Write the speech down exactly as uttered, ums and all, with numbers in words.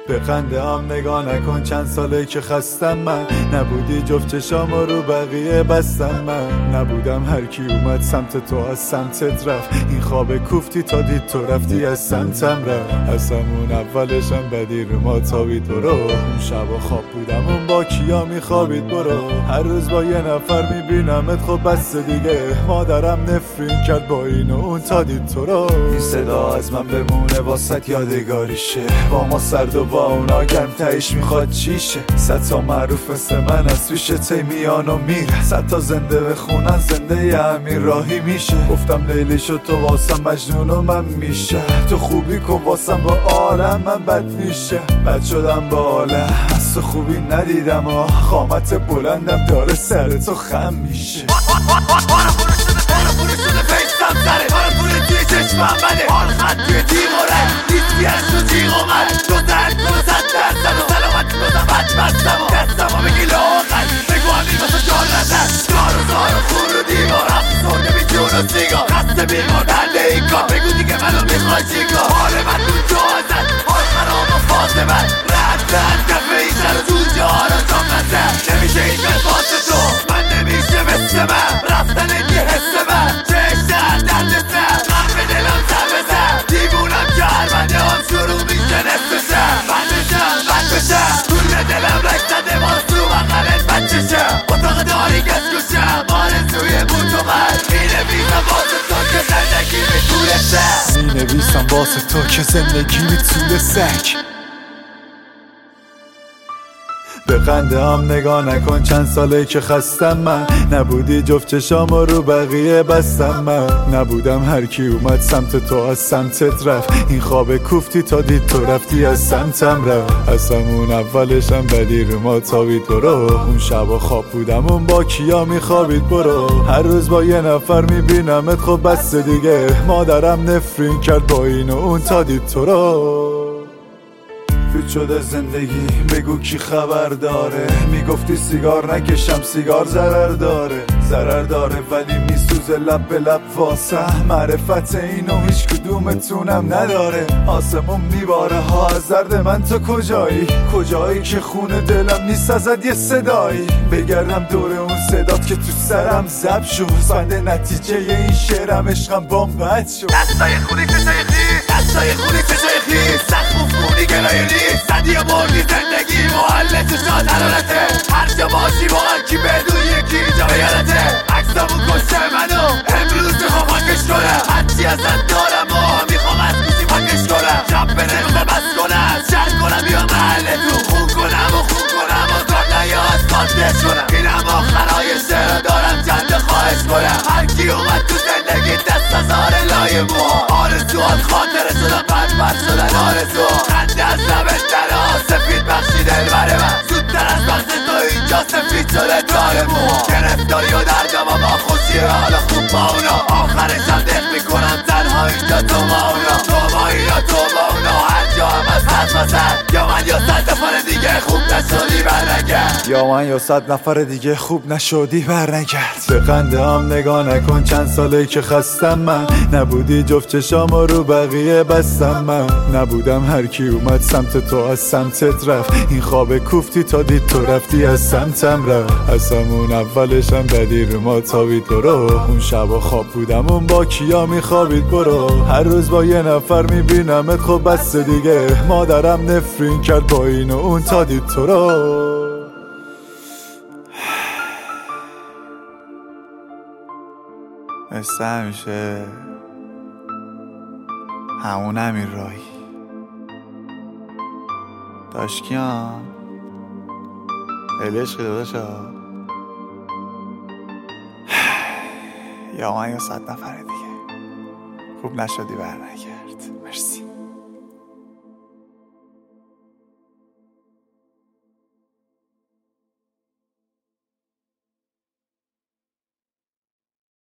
به خنده هم نگاه نکن، چند ساله که خستم من. نبودی جفت چشام رو بقیه بستم من. نبودم هر کی اومد سمت تو از سمتت رفت. این خواب کوفتی تا دید تو رفتی از سمتم رفت. از همون اولشم بدی رو ما تابید برو. اون شبا خواب بودم اون با کیا میخوابید برو. هر روز با یه نفر میبینمت خب بس دیگه. مادرم نفرین کرد با این و اون تا دید تو رو. این صدا از من بمونه واسط یادگاریشه. با ما سرد و با اونا گرم تایش میخواد چیشه. صد تا معروف مثل من از ریشه تی میان و میره. صد تا زنده بخونن زنده ی امیر راهی میشه. گفتم لیلی شد تو واسم مجنون و من میشه. تو خوبی کن واسم با عالم من بد میشه. بد شدم با عالم از تو خوبی ندیدم و خامت بلندم داره سر تو خم میشه. فیستم سره بارا پوله توی چشمم بده. حال خط توی دیواره دیستی از تو جیغ اومد. دو درد دو صد درصد و سلامتی بازم بچ بستم و دستم و بگی لاغل بگو همین واسه جان نزد. دار و زار و خون رو دیوار هفتی سرده بی جون و سیگار. خسته بیمار درده این کار بگو دیگه منو میخوای چیکار. حال من تو جو ازد حال خرام و فاته من. رد رد کفه این سر و جوجه ها رو جام نزد. نمیشه این قد واسه تو من نمیشه مثل من. رفتن یه حس من چشتر درد سر من به دلم سر بزن. دیوونم که هر بنده هم شروع میشه نصف شم. بند بشم بند بشم طول دلم رک زده باز تو بقلت بچه شم. اتاق داری کس کشم آرزوی بود و من. مینویسم واسه تو که زندگی به طول سک. مینویسم واسه تو که زندگی به طول سک. به خنده هم نگاه نکن، چند ساله که خستم من. نبودی جفت چشام رو بقیه بستم من. نبودم هر کی اومد سمت تو از سمتت رفت. این خواب کوفتی تا دید تو رفتی از سمتم رفت. از همون اولشم بدی رو ما تابید برو. اون شبا خواب بودم اون با کیا میخوابید برو. هر روز با یه نفر میبینمت خب بس دیگه. مادرم نفرین کرد با این و اون تا دید تو رو. فیت شده زندگی بگو کی خبر داره. میگفتی سیگار نکشم سیگار ضرر داره. ضرر داره ولی میسوزه لب به لب واسه. معرفت اینو هیچ کدومتونم نداره. آسمون میباره ها از درد من تو کجایی. کجایی که خونه دلم نیست ازت یه صدایی. بگردم دور اون صدات که تو سرم زب شد. بنده نتیجه این شعرم عشقم بام بد شد. دستای خونی چشای خیز دستای خونی چشای خیز. سخت مفهونی گلایه نیست صدی و بردی زندگی محله چشات حرارته. هر جا باشی با هر کی بدون یکی جا بیارته. عکسامون کشته منو امروز میخوام پاکش کنم. هرچی ازت دارم و میخوام از کسی پاکش کنم. شب به نمیخوام بس کنم شر کنم یا محله تو خون کنم و خون کنم و کار نیاز کارتش کنم. اینم آخرای شعر دارم چند خواهش کنم. هر کی اومد تو زندگی دست از آره لای موها. آرزوات خاطره شدن پرد پرد شدن آرزو. خنده از لبت دره سفید بخشی دل بره من. زودتر از وقت تو اینجا سفید شده دار موها. گرفتاری و دردم و با خوشی حالا خوب با اونا. آخرش هم دق میکنم تنها اینجا تو با اونا. تو با اینا تو با اونا هر جا هم از حد بزن. یا من یا صد نفر دیگه خوب نشدی برنگرد. یا من یا صد نفر دیگه خوب نشدی برنگرد. به خنده هم نگاه نکن، چند ساله که خستم من. نبودی جفت چشام رو بقیه بستم من. نبودم هر کی اومد سمت تو از سمتت رفت. این خواب کوفتی تا دید تو رفتی از سمتم رفت. از همون اولشم بدی رو ما تابید برو. اون شبا خواب بودم اون با کیا میخوابید برو. هر روز با یه نفر میبینمت خب بس دیگه. مادرم نفرین کرد با این و اون تا دید تو رو. مثل همیشه همون امیر راهی. داشکیان خیلی عشقی داداشا. یا من یا صد نفر دیگه خوب نشدی برنگرد.